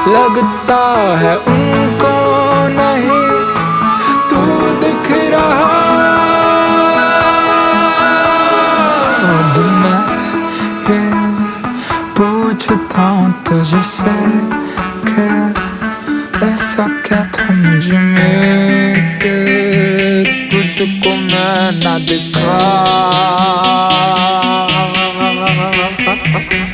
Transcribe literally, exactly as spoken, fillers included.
लगता है उनको नहीं तू दिख रहा। अब मैं ये पूछता हूँ तुझसे कि ऐसा क्या था मुझ में कि तुझको मैं ना दिखा।